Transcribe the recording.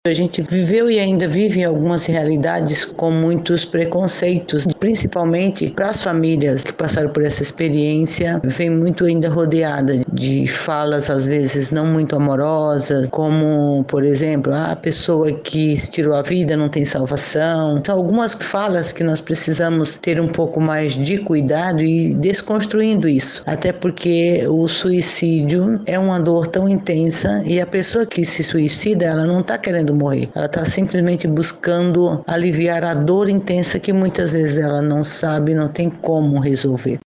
A gente viveu e ainda vive algumas realidades com muitos preconceitos, principalmente para as famílias que passaram por essa experiência, vem muito ainda rodeada de falas às vezes não muito amorosas, como, por exemplo, a pessoa que se tirou a vida não tem salvação. São algumas falas que nós precisamos ter um pouco mais de cuidado e desconstruindo isso, até porque o suicídio é uma dor tão intensa e a pessoa que se suicida, ela não está querendo morrer, ela está simplesmente buscando aliviar a dor intensa que muitas vezes ela não sabe, não tem como resolver.